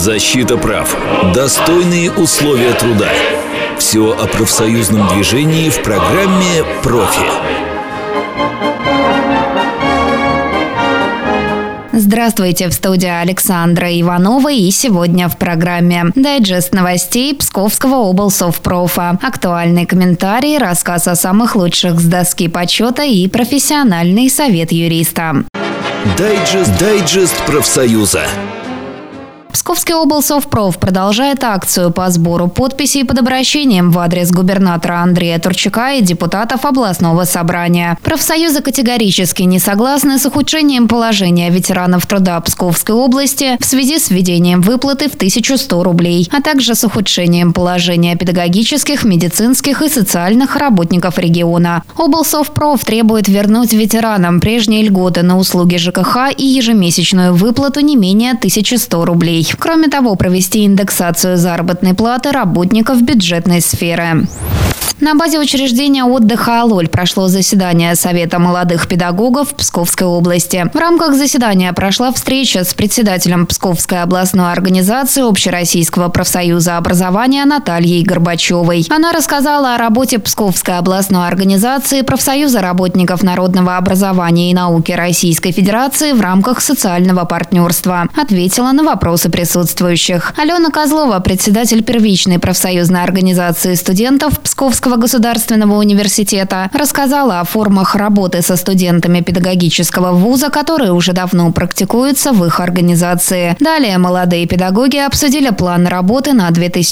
Защита прав. Достойные условия труда. Все о профсоюзном движении в программе «Профи». Здравствуйте, в студии Александра Иванова, и сегодня в программе дайджест новостей Псковского облсовпрофа, актуальный комментарий, рассказ о самых лучших с доски почета и профессиональный совет юриста. Дайджест профсоюза. Псковский облсовпроф продолжает акцию по сбору подписей под обращением в адрес губернатора Андрея Турчака и депутатов областного собрания. Профсоюзы категорически не согласны с ухудшением положения ветеранов труда Псковской области в связи с введением выплаты в 1100 рублей, а также с ухудшением положения педагогических, медицинских и социальных работников региона. Облсовпроф требует вернуть ветеранам прежние льготы на услуги ЖКХ и ежемесячную выплату не менее 1100 рублей. Кроме того, провести индексацию заработной платы работников бюджетной сферы. На базе учреждения отдыха «Алоль» прошло заседание Совета молодых педагогов Псковской области. В рамках заседания прошла встреча с председателем Псковской областной организации Общероссийского профсоюза образования Натальей Горбачевой. Она рассказала о работе Псковской областной организации профсоюза работников народного образования и науки Российской Федерации в рамках социального партнерства. Ответила на вопросы присутствующих. Алена Козлова, председатель первичной профсоюзной организации студентов Псковского государственного университета, рассказала о формах работы со студентами педагогического вуза, которые уже давно практикуются в их организации. Далее молодые педагоги обсудили план работы на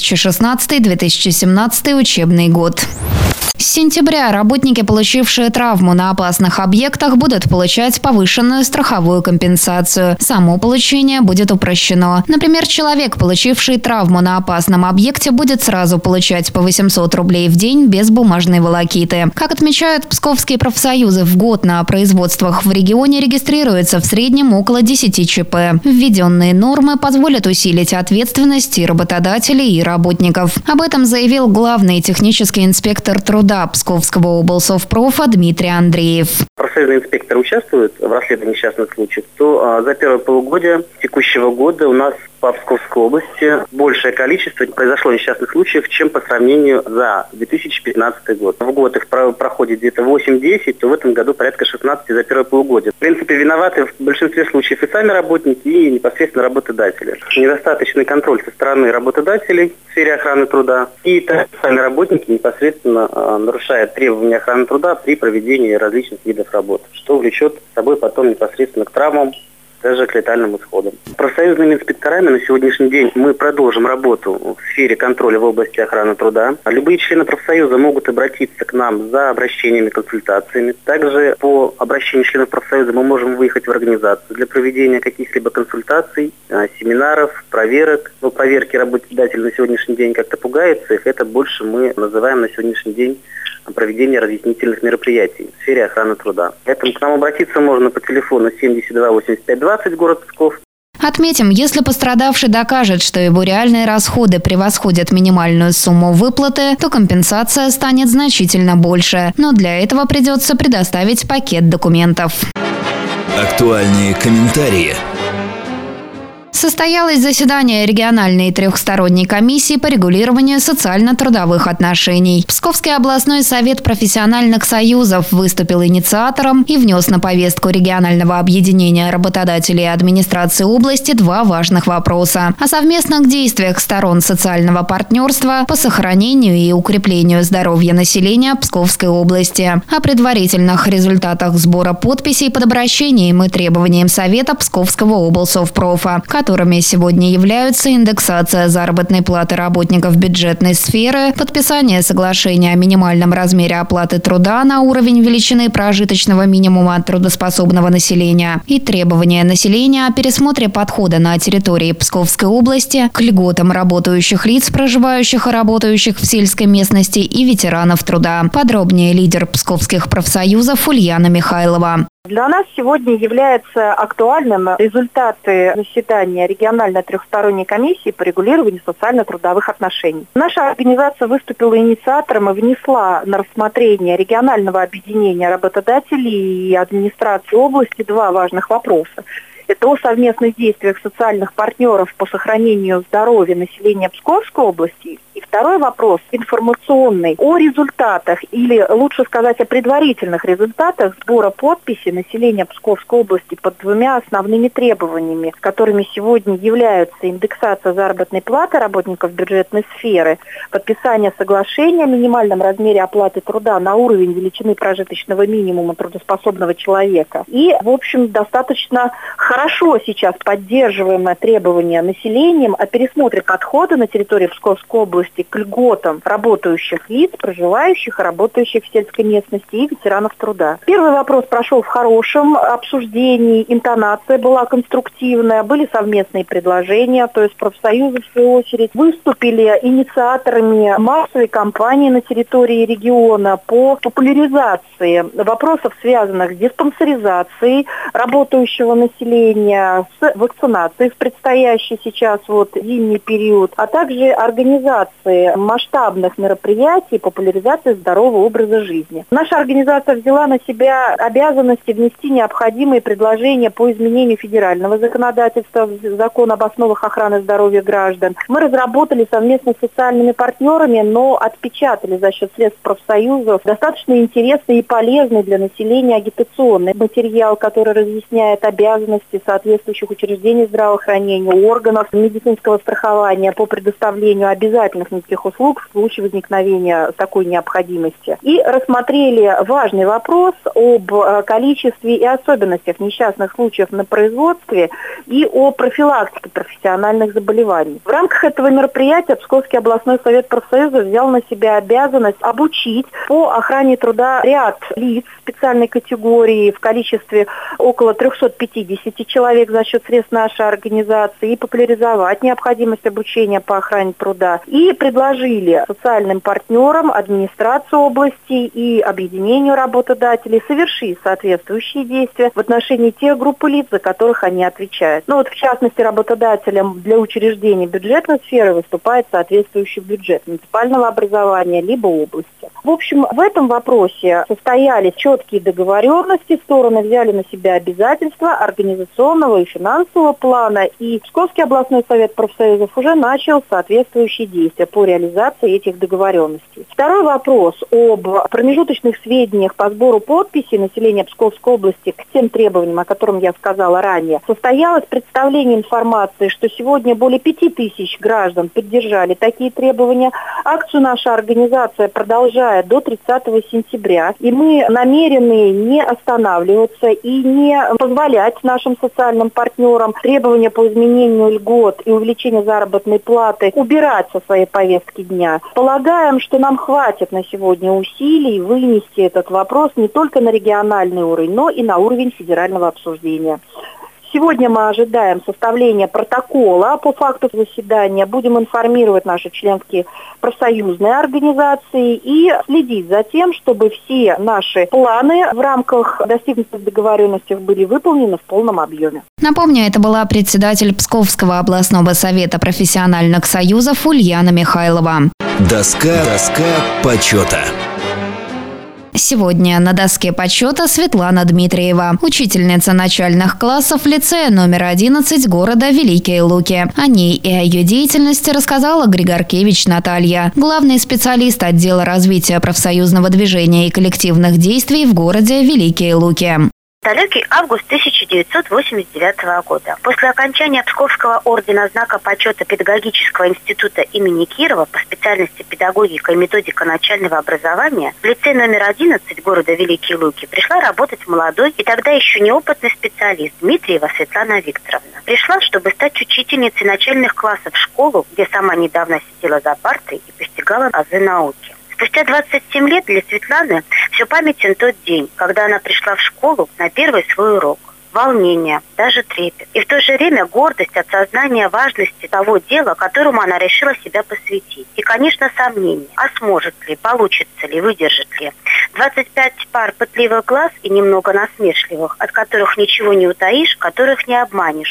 2016-2017 учебный год. С сентября работники, получившие травму на опасных объектах, будут получать повышенную страховую компенсацию. Само получение будет упрощено. Например, человек, получивший травму на опасном объекте, будет сразу получать по 800 рублей в день без бумажной волокиты. Как отмечают псковские профсоюзы, в год на производствах в регионе регистрируется в среднем около 10 ЧП. Введенные нормы позволят усилить ответственность и работодателей, и работников. Об этом заявил главный технический инспектор труда Псковского облсовпрофа Дмитрий Андреев. Профсоюзные инспекторы участвуют в расследовании несчастных случаев, то за первое полугодие текущего года у нас по Псковской области большее количество произошло несчастных случаев, чем по сравнению за 2015 год. В год их проходит где-то 8-10, то в этом году порядка 16 за первое полугодие. В принципе, виноваты в большинстве случаев и сами работники, и непосредственно работодатели. Недостаточный контроль со стороны работодателей в сфере охраны труда, и сами работники непосредственно нарушают требования охраны труда при проведении различных видов работ, что влечет с собой потом непосредственно к травмам, даже к летальным исходам. Профсоюзными инспекторами на сегодняшний день мы продолжим работу в сфере контроля в области охраны труда. Любые члены профсоюза могут обратиться к нам за обращениями, консультациями. Также по обращению членов профсоюза мы можем выехать в организацию для проведения каких-либо консультаций, семинаров, проверок. Но проверки работодателей на сегодняшний день как-то пугаются их. Это больше мы называем на сегодняшний день проведение разъяснительных мероприятий в сфере охраны труда. Поэтому к нам обратиться можно по телефону 72 85 20, город Псков. Отметим, если пострадавший докажет, что его реальные расходы превосходят минимальную сумму выплаты, то компенсация станет значительно больше. Но для этого придется предоставить пакет документов. Актуальные комментарии. Состоялось заседание региональной трехсторонней комиссии по регулированию социально-трудовых отношений. Псковский областной совет профессиональных союзов выступил инициатором и внес на повестку регионального объединения работодателей и администрации области два важных вопроса: о совместных действиях сторон социального партнерства по сохранению и укреплению здоровья населения Псковской области, о предварительных результатах сбора подписей под обращением и требованиям Совета Псковского облсовпрофа, которыми сегодня являются индексация заработной платы работников бюджетной сферы, подписание соглашения о минимальном размере оплаты труда на уровень величины прожиточного минимума трудоспособного населения и требования населения о пересмотре подхода на территории Псковской области к льготам работающих лиц, проживающих и работающих в сельской местности, и ветеранов труда. Подробнее лидер псковских профсоюзов Ульяна Михайлова. Для нас сегодня является актуальным результаты заседания региональной трехсторонней комиссии по регулированию социально-трудовых отношений. Наша организация выступила инициатором и внесла на рассмотрение регионального объединения работодателей и администрации области два важных вопроса. Это о совместных действиях социальных партнеров по сохранению здоровья населения Псковской области. И второй вопрос, информационный, о результатах, или лучше сказать, о предварительных результатах сбора подписей населения Псковской области под двумя основными требованиями, которыми сегодня являются индексация заработной платы работников бюджетной сферы, подписание соглашения о минимальном размере оплаты труда на уровень величины прожиточного минимума трудоспособного человека. И, в общем, достаточно хорошо сейчас поддерживаемое требование населением о пересмотре подхода на территории Псковской области к льготам работающих лиц, проживающих и работающих в сельской местности и ветеранов труда. Первый вопрос прошел в хорошем обсуждении, интонация была конструктивная, были совместные предложения, то есть профсоюзы, в свою очередь, выступили инициаторами массовой кампании на территории региона по популяризации вопросов, связанных с диспансеризацией работающего населения, с вакцинацией в предстоящий сейчас зимний период, а также организацией масштабных мероприятий, популяризации здорового образа жизни. Наша организация взяла на себя обязанности внести необходимые предложения по изменению федерального законодательства в закон об основах охраны здоровья граждан. Мы разработали совместно с социальными партнерами, но отпечатали за счет средств профсоюзов достаточно интересный и полезный для населения агитационный материал, который разъясняет обязанности соответствующих учреждений здравоохранения, органов медицинского страхования по предоставлению обязательных медицинских услуг в случае возникновения такой необходимости. И рассмотрели важный вопрос об количестве и особенностях несчастных случаев на производстве и о профилактике профессиональных заболеваний. В рамках этого мероприятия Псковский областной совет профсоюза взял на себя обязанность обучить по охране труда ряд лиц специальной категории в количестве около 350 человек за счет средств нашей организации и популяризовать необходимость обучения по охране труда. И предложили социальным партнерам, администрации области и объединению работодателей совершить соответствующие действия в отношении тех групп лиц, за которых они отвечают. В частности, работодателем для учреждений бюджетной сферы выступает соответствующий бюджет муниципального образования либо области. В общем, в этом вопросе состоялись четкие договоренности, стороны взяли на себя обязательства организационного и финансового плана, и Псковский областной совет профсоюзов уже начал соответствующие действия по реализации этих договоренностей. Второй вопрос об промежуточных сведениях по сбору подписей населения Псковской области к тем требованиям, о которых я сказала ранее, состоялось представление информации, что сегодня более 5000 граждан поддержали такие требования. Акцию наша организация продолжает до 30 сентября, и мы намерены не останавливаться и не позволять нашим социальным партнерам требования по изменению льгот и увеличению заработной платы убирать со своей повестки дня. Полагаем, что нам хватит на сегодня усилий вынести этот вопрос не только на региональный уровень, но и на уровень федерального обсуждения. Сегодня мы ожидаем составления протокола по факту заседания, будем информировать наши членские профсоюзные организации и следить за тем, чтобы все наши планы в рамках достигнутых договоренностей были выполнены в полном объеме. Напомню, это была председатель Псковского областного совета профессиональных союзов Ульяна Михайлова. Доска почета. Сегодня на доске почета Светлана Дмитриева, учительница начальных классов лицея номер 11 города Великие Луки. О ней и о ее деятельности рассказала Григоркевич Наталья, главный специалист отдела развития профсоюзного движения и коллективных действий в городе Великие Луки. Далекий август 1989 года. После окончания Псковского ордена знака почета Педагогического института имени Кирова по специальности педагогика и методика начального образования в лицей номер 11 города Великие Луки пришла работать молодой и тогда еще неопытный специалист Дмитриева Светлана Викторовна. Пришла, чтобы стать учительницей начальных классов в школу, где сама недавно сидела за партой и постигала азы науки. Спустя 27 лет для Светланы все памятен тот день, когда она пришла в школу на первый свой урок. Волнение, даже трепет. И в то же время гордость от сознания важности того дела, которому она решила себя посвятить. И, конечно, сомнения. А сможет ли, получится ли, выдержит ли. 25 пар пытливых глаз и немного насмешливых, от которых ничего не утаишь, которых не обманешь,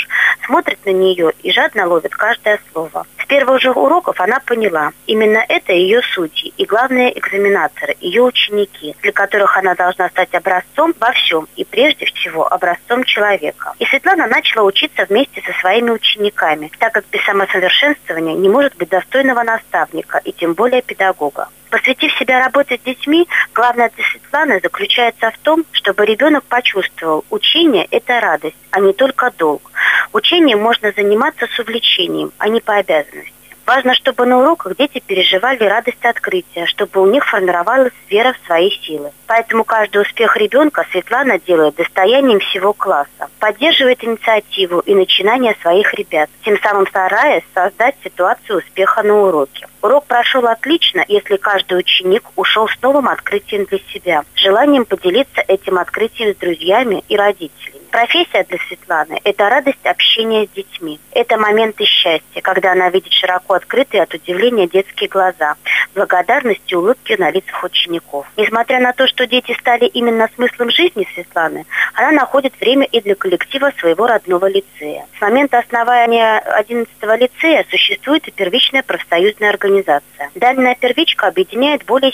смотрит на нее и жадно ловит каждое слово. С первых же уроков она поняла, именно это ее судьи и главные экзаменаторы, ее ученики, для которых она должна стать образцом во всем и прежде всего образцом человека. И Светлана начала учиться вместе со своими учениками, так как без самосовершенствования не может быть достойного наставника и тем более педагога. Посвятив себя работе с детьми, главное для Светланы заключается в том, чтобы ребенок почувствовал, учение – это радость, а не только долг. Учением можно заниматься с увлечением, а не по обязанности. Важно, чтобы на уроках дети переживали радость открытия, чтобы у них формировалась вера в свои силы. Поэтому каждый успех ребенка Светлана делает достоянием всего класса, поддерживает инициативу и начинания своих ребят, тем самым стараясь создать ситуацию успеха на уроке. Урок прошел отлично, если каждый ученик ушел с новым открытием для себя, желанием поделиться этим открытием с друзьями и родителями. Профессия для Светланы – это радость общения с детьми. Это моменты счастья, когда она видит широко открытые от удивления детские глаза, благодарность и улыбки на лицах учеников. Несмотря на то, что дети стали именно смыслом жизни Светланы, она находит время и для коллектива своего родного лицея. С момента основания 11-го лицея существует и первичная профсоюзная организация. Данная первичка объединяет более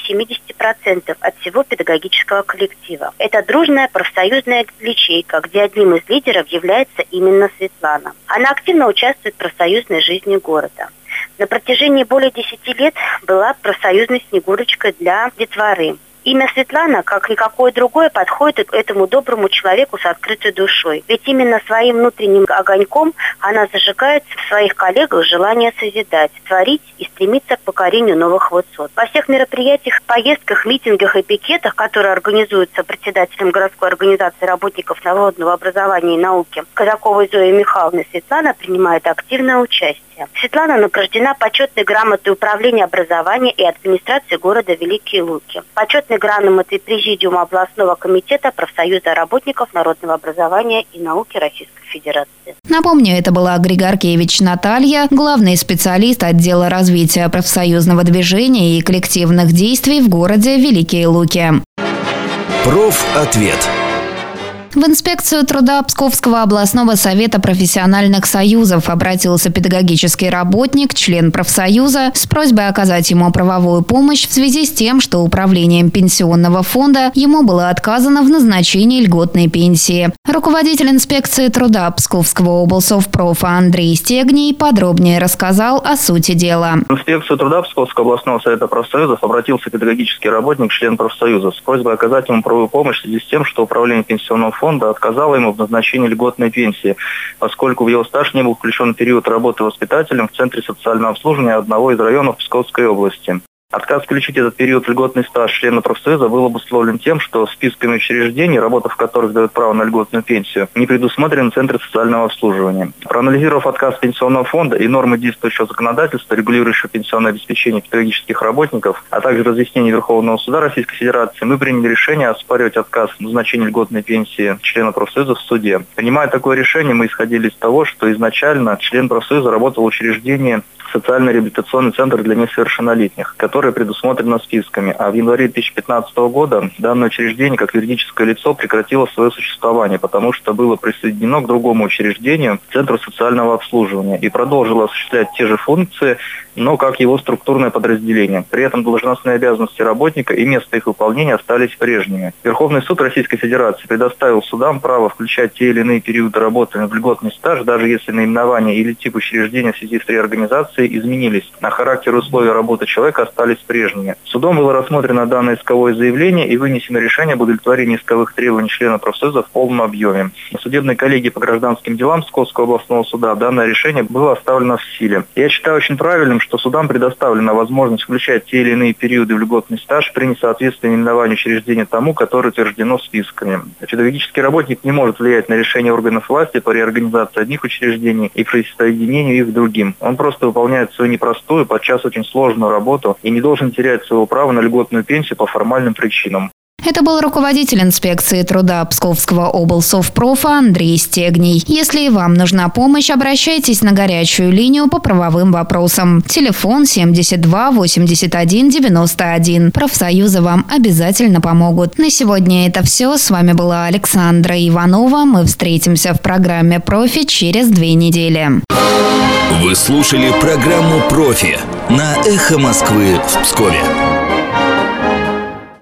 70% от всего педагогического коллектива. Это дружная профсоюзная ячейка, где одним из лидеров является именно Светлана. Она активно участвует в профсоюзной жизни города. На протяжении более 10 лет была профсоюзной снегурочкой для детворы. Имя Светлана, как никакое другое, подходит к этому доброму человеку с открытой душой. Ведь именно своим внутренним огоньком она зажигает в своих коллегах желание созидать, творить и стремиться к покорению новых высот. Во всех мероприятиях, поездках, митингах и пикетах, которые организуются председателем городской организации работников народного образования и науки Казаковой Зоей Михайловной, Светлана принимает активное участие. Светлана награждена почетной грамотой Управления образования и администрации города Великие Луки, почетной грамотой Президиума областного комитета профсоюза работников народного образования и науки Российской Федерации. Напомню, это была Григоркевич Наталья, главный специалист отдела развития профсоюзного движения и коллективных действий в городе Великие Луки. Профответ. В инспекцию труда Псковского областного совета профессиональных союзов обратился педагогический работник, член профсоюза, с просьбой оказать ему правовую помощь в связи с тем, что управлением пенсионного фонда ему было отказано в назначении льготной пенсии. Руководитель инспекции труда Псковского облсовпрофа Андрей Стегний подробнее рассказал о сути дела. В инспекцию труда Псковского областного совета профсоюзов обратился педагогический работник, член профсоюза, с просьбой оказать ему правовую помощь в связи с тем, что управление пенсионного фонда отказало ему в назначении льготной пенсии, поскольку в его стаж не был включен период работы воспитателем в Центре социального обслуживания одного из районов Псковской области. Отказ включить этот период в льготный стаж члена профсоюза был обусловлен тем, что списками учреждений, работа в которых дает право на льготную пенсию, не предусмотрены Центры социального обслуживания. Проанализировав отказ пенсионного фонда и нормы действующего законодательства, регулирующего пенсионное обеспечение педагогических работников, а также разъяснений Верховного суда Российской Федерации, мы приняли решение оспаривать отказ в назначении льготной пенсии члена профсоюза в суде. Принимая такое решение, мы исходили из того, что изначально член профсоюза работал в учреждении социально-реабилитационный центр для несовершеннолетних, которое предусмотрено списками. А в январе 2015 года данное учреждение как юридическое лицо прекратило свое существование, потому что было присоединено к другому учреждению, Центру социального обслуживания, и продолжило осуществлять те же функции, но как его структурное подразделение. При этом должностные обязанности работника и место их выполнения остались прежними. Верховный суд Российской Федерации предоставил судам право включать те или иные периоды работы в льготный стаж, даже если наименование или тип учреждения в связи с реорганизацией изменились, а характер и условия работы человека остались прежними. Судом было рассмотрено данное исковое заявление и вынесено решение об удовлетворении исковых требований члена профсоюза в полном объеме. На судебной коллегии по гражданским делам Псковского областного суда данное решение было оставлено в силе. Я считаю очень правильным, что судам предоставлена возможность включать те или иные периоды в льготный стаж при несоответствии наименованию учреждения тому, которое утверждено списками. Педагогический работник не может влиять на решение органов власти по реорганизации одних учреждений и присоединению их к другим. Он просто выполняет свою непростую, подчас очень сложную работу и не должен терять своего права на льготную пенсию по формальным причинам. Это был руководитель инспекции труда Псковского облсовпрофа Андрей Стегний. Если вам нужна помощь, обращайтесь на горячую линию по правовым вопросам. Телефон 72 81 91. Профсоюзы вам обязательно помогут. На сегодня это все. С вами была Александра Иванова. Мы встретимся в программе «Профи» через 2 недели. Вы слушали программу «Профи» на «Эхо Москвы» в Пскове.